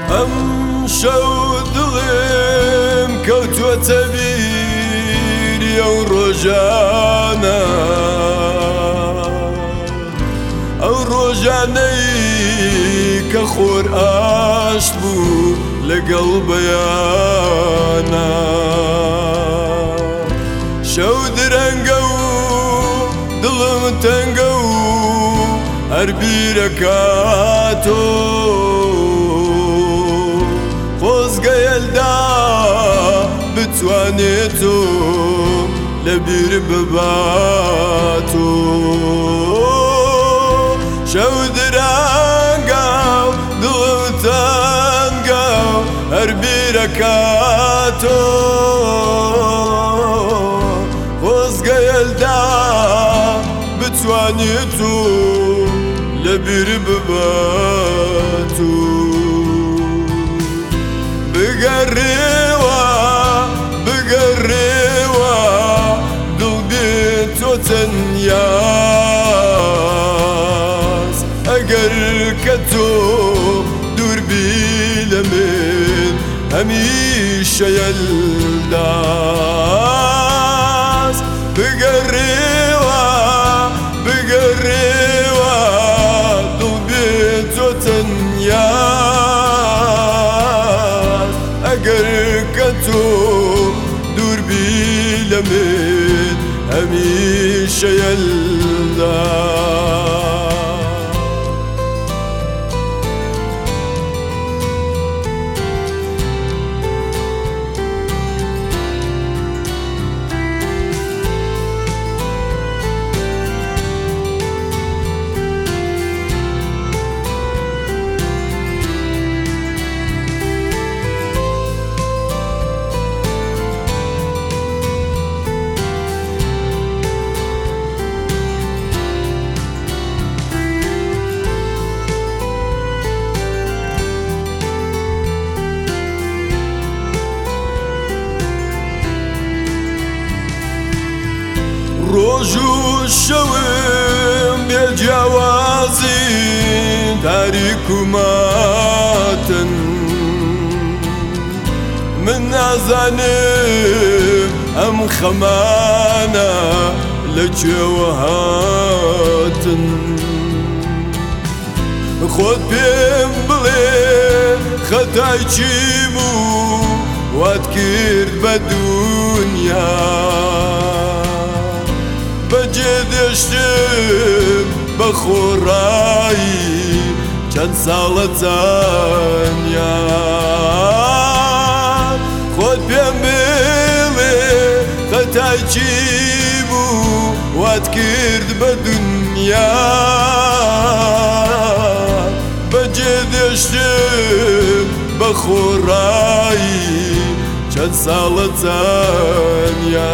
ئەم شەو دڵێم کەوتووەتە بیری ئەو ڕۆژانە، ئەو ڕۆژانەی کە خۆر ئاشت بوو لەگەڵ بەیانە. شەو درەنگە و دڵم تەنگە و هەر بیرەکاتۆ، خۆزگەیەلدا بتوانێتۆ لەبیر بباتۆ. شەو درەنگە و دڵم تەنگە و هەر بیرەکاتۆ، خۆزگەیەلدا بتوانێتۆ لەبیر بباتۆ. بگەڕێوە بگەڕێوە دڵ بێت تۆ تەنیاز، ئەگەر کە تۆ دووربی لە من هەمیشە یەلداز. بگەڕێوە بگەڕێوە دڵ بێت تۆ تەنیاز، ئەگەر کە تۆ دووربی لە من هەمیشە یەلداز. ڕۆژ و شەوم بێجیاوازین تاریک و ماتن، من نازانم ئەم خەمانە لەکوێوە هاتن. خۆت پێم بڵێ خەتای چی بوو وات کرد بە دونیا، بەجێ دێشتم بە خۆڕایی چەند ساڵە تەنیا. خۆت پێم بڵێ خەتای چی بوو وات کرد بە دونیا، بەجێ دێشتم بە خۆڕایی چەند ساڵە تەنیا.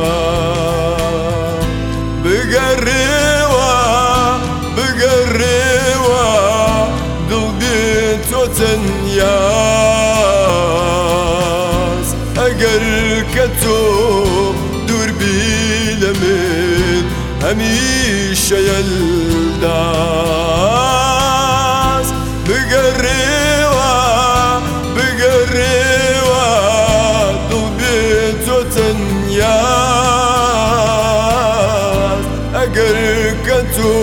بگەڕێوە بگەڕێوە دڵ بێت تۆ تەنیاز، ئەگەر کە تۆ دووربی لە من هەمیشە یەلداز. بگەڕێوە بگەڕێوە دڵ بێت تۆ تەنیاز، ئەگەر کە تۆ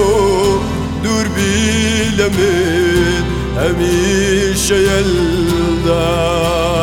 دووربی لە من هەمیشە یەلداز.